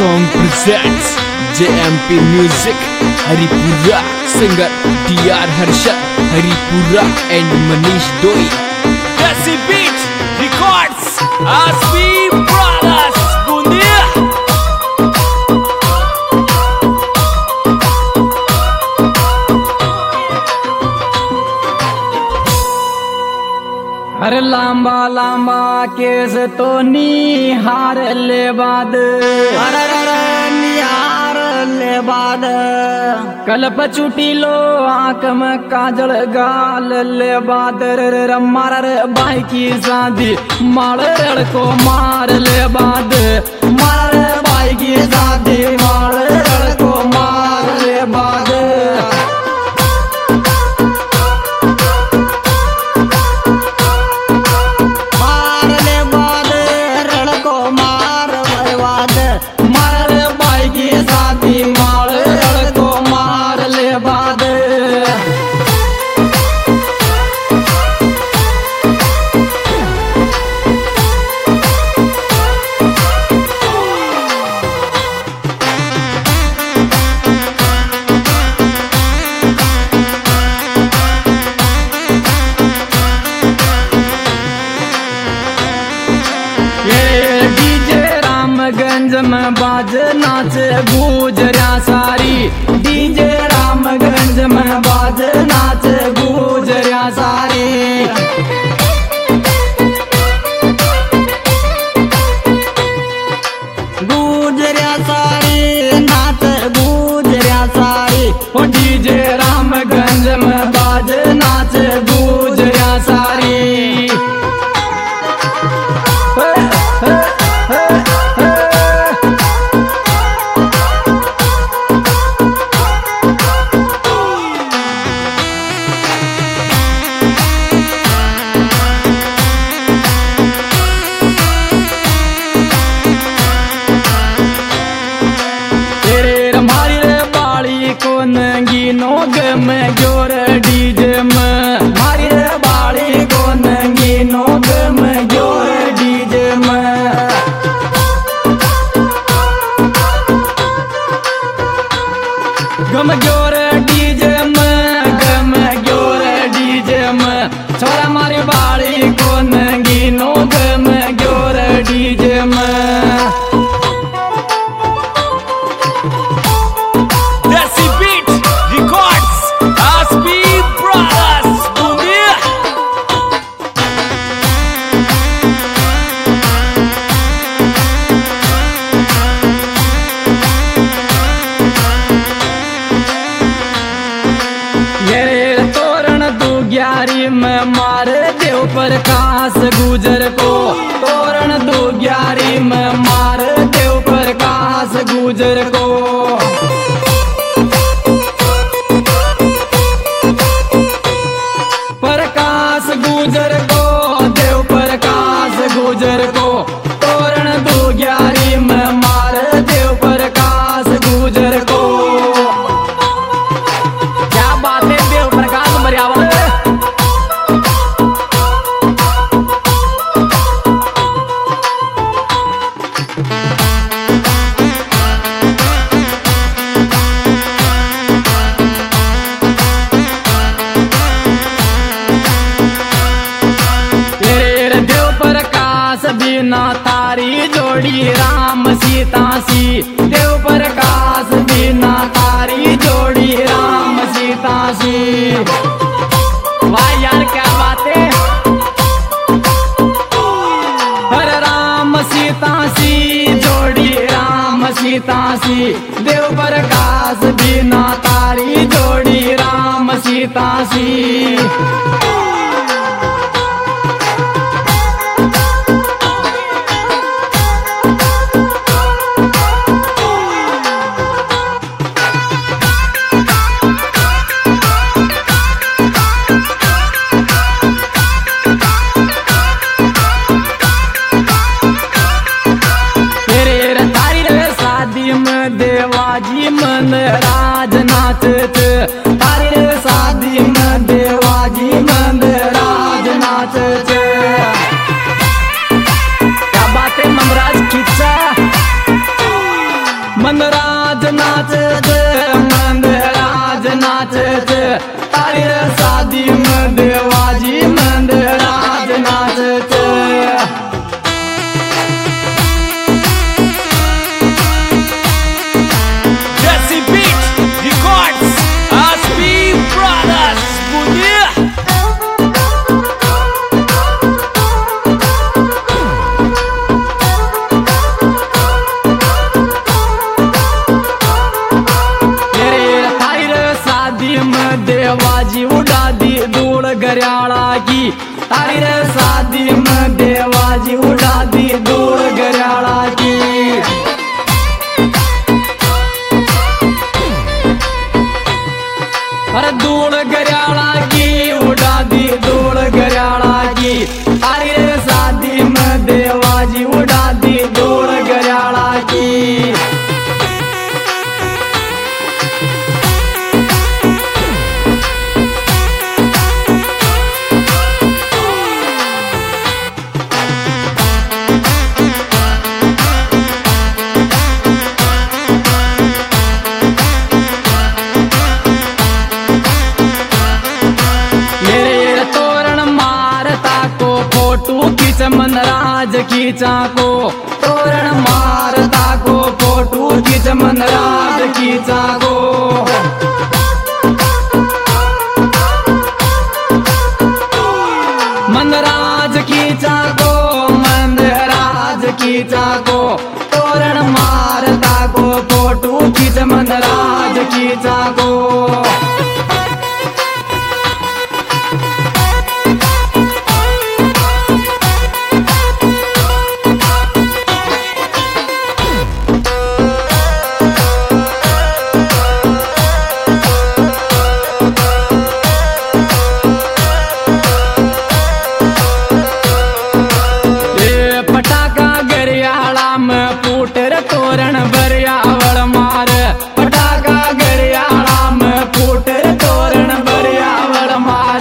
song presents JMP Music Haripura, singer DR Harsha Haripura and Manish Doi. Desi Beat Records, Aspi Brothers, Bundia. अरे Lamba Lamba case तो निहार ले बाद, निहार ले बाद, कल्प चुटीलो आंख में काजल गाल ले बाद, मार बाई की शादी मार को मार ले बाद, मार बाई की शादी मार को मार ले बाद। गंज में बाज नाच गुजरिया सारी, डीजे रामगंज में बाज नाच गुजरिया सारी। गुजरिया सारी नाच गुजरिया सारी, ओ डीजे रामगंज में बाज नाच गुजरिया सारी। नंगी नोग में जोर डीजे में, मारी बाड़ी को नंगी नोग में जोर डीजे में। गम जोर डीजे में, गम जोर डीजे में, छोरा मारी बाड़ी को नंगी नोग में जोर डीजे में। ग्यारी में मार देव प्रकाश गुजर को, तोरण दो ग्यारी में मार देव प्रकाश गुजर को। प्रकाश गुजर को, देव प्रकाश गुजर को, तोरण दो ग्यारी में मार देव प्रकाश गुजर को। क्या बात है देव प्रकाश मरियावा। बिना तारी जोड़ी राम सीता सी, देव प्रकाश बिना तारी जोड़ी राम सीता सी। वाह यार क्या बात है। हर राम सीता सी जोड़ी राम सीता सी, देव प्रकाश बिना तारी जोड़ी राम सीता सी। देवाजी मन राज नाचत, तारे शादी में देवाजी मन मनराज नाचे छे मंदराज नाचे छे तारी रे शादी में देवाजी मंदराज नाचे छे Jesse Beat Records SP Brothers Punya Devaji उड़ा दी धूल गरियाला की तारी रे शादी में देवाजी उड़ा दी धूल गरियाला की अरे धूल गरियाला की उड़ा दी धूल गरियाला की तारी रे शादी में देवाजी उड़ा दी धूल गरियाला की मनराज खींचा को तोरण मारता को फोटो खींच मनराज खींचा को मनराज खींचा को मनराज खींचा को तोरण मारता को फोटो खींच मनराज खींचा को तोरण बरियावल मार पटाका गरियाला में फूट तोरण बरियावल मार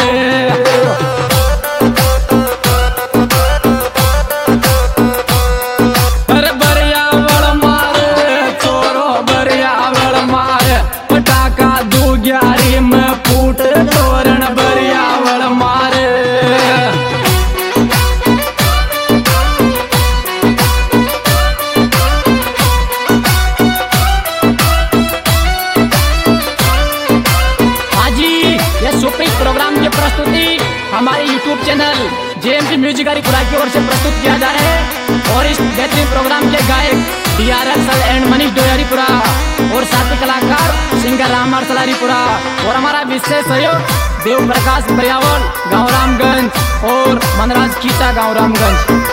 अरे बरियावल मार चोरो बरियावल मार पटाका दू ग्यारी में फूट तोरण बरियावल मार प्रोग्राम की प्रस्तुति हमारे YouTube channel JMP music Haripura की ओर से प्रस्तुत किया जा रहा है और इस बेहतरीन प्रोग्राम के गायक DR हर्षल एंड मनीष डोई हरिपुरा और साथी कलाकार सिंगर राम हर्षल हरिपुरा और हमारा विशेष सहयोग देव प्रकाश बरियावल गाँव रामगंज और मनराज खींचा गाँव रामगंज।